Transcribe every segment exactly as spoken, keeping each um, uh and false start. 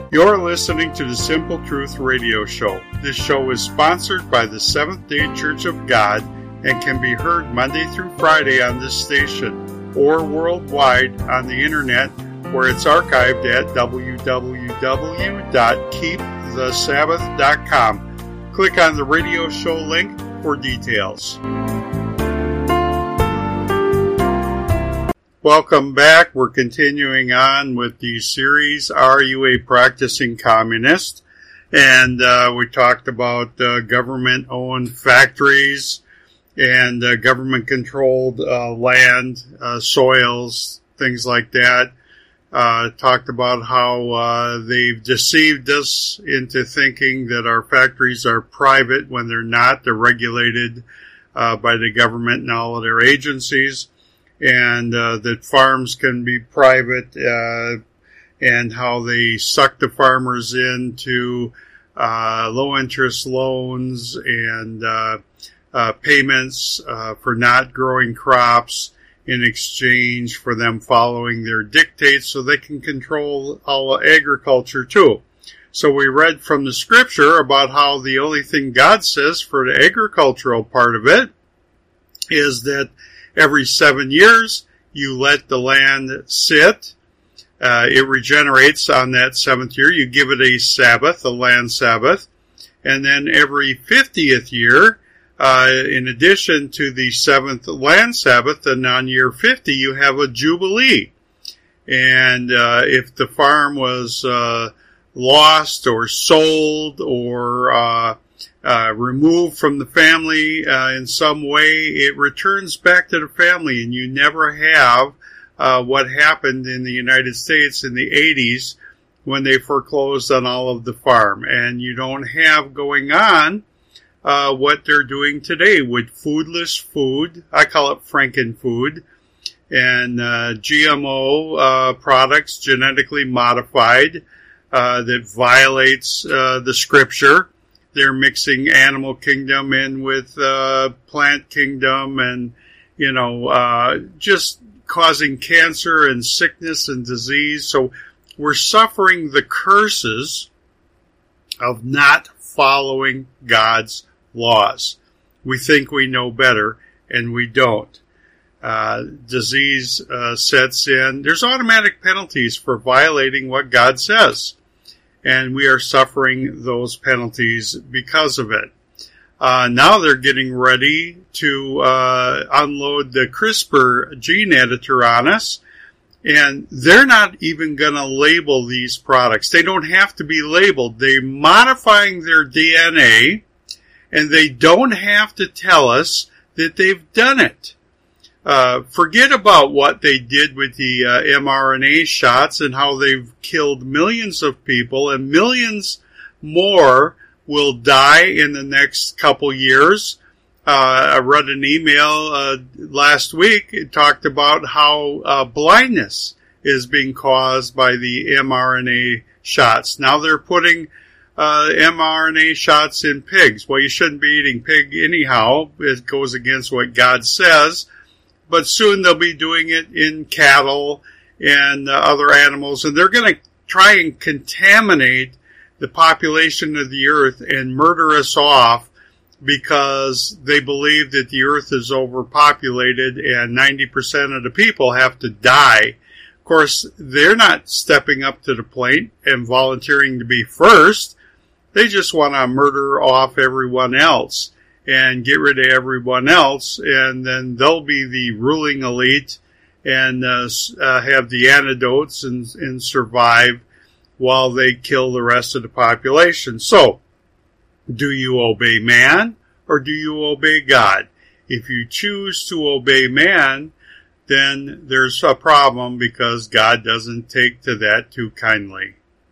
You're listening to the Simple Truth Radio Show. This show is sponsored by the Seventh-day Church of God and can be heard Monday through Friday on this station or worldwide on the internet where it's archived at w w w dot keep the sabbath dot com. Click on the radio show link for details. Welcome back. We're continuing on with the series, Are You a Practicing Communist? And uh, we talked about uh, government-owned factories and uh, government-controlled uh, land, uh, soils, things like that. Uh, talked about how uh, they've deceived us into thinking that our factories are private when they're not. They're regulated uh, by the government and all of their agencies. And uh, that farms can be private, uh, and how they suck the farmers into uh, low-interest loans and uh, uh, payments uh, for not growing crops in exchange for them following their dictates so they can control all agriculture too. So we read from the scripture about how the only thing God says for the agricultural part of it is that every seven years, you let the land sit. Uh, it regenerates on that seventh year. You give it a Sabbath, a land Sabbath. And then every fiftieth year, uh, in addition to the seventh land Sabbath, and on year fifty, you have a Jubilee. And uh, if the farm was uh, lost or sold or uh Uh, removed from the family uh, in some way, it returns back to the family, and you never have uh, what happened in the United States in the eighties when they foreclosed on all of the farm. And you don't have going on uh, what they're doing today with foodless food. I call it Frankenfood. And uh, G M O uh, products, genetically modified, uh, that violates uh, the scripture. They're mixing animal kingdom in with uh, plant kingdom and, you know, uh, just causing cancer and sickness and disease. So we're suffering the curses of not following God's laws. We think we know better, and we don't. Uh, disease uh, sets in. There's automatic penalties for violating what God says. And we are suffering those penalties because of it. Uh, now they're getting ready to uh, unload the CRISPR gene editor on us. And they're not even going to label these products. They don't have to be labeled. They're modifying their D N A, and they don't have to tell us that they've done it. Uh, forget about what they did with the uh, mRNA shots and how they've killed millions of people, and millions more will die in the next couple years. Uh, I read an email uh, last week. It talked about how uh, blindness is being caused by the mRNA shots. Now they're putting uh, mRNA shots in pigs. Well, you shouldn't be eating pig anyhow. It goes against what God says. But soon they'll be doing it in cattle and uh, other animals, and they're going to try and contaminate the population of the earth and murder us off because they believe that the earth is overpopulated and ninety percent of the people have to die. Of course, they're not stepping up to the plate and volunteering to be first. They just want to murder off everyone else and get rid of everyone else, and then they'll be the ruling elite and uh, uh, have the antidotes and, and survive while they kill the rest of the population. So, do you obey man or do you obey God? If you choose to obey man, then there's a problem because God doesn't take to that too kindly.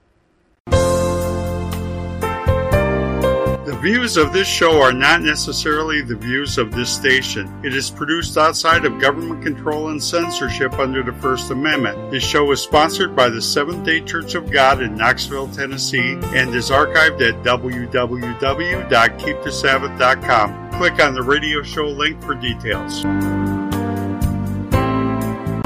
The views of this show are not necessarily the views of this station. It is produced outside of government control and censorship under the First Amendment. This show is sponsored by the Seventh-day Church of God in Knoxville, Tennessee, and is archived at w w w dot keep the sabbath dot com. Click on the radio show link for details.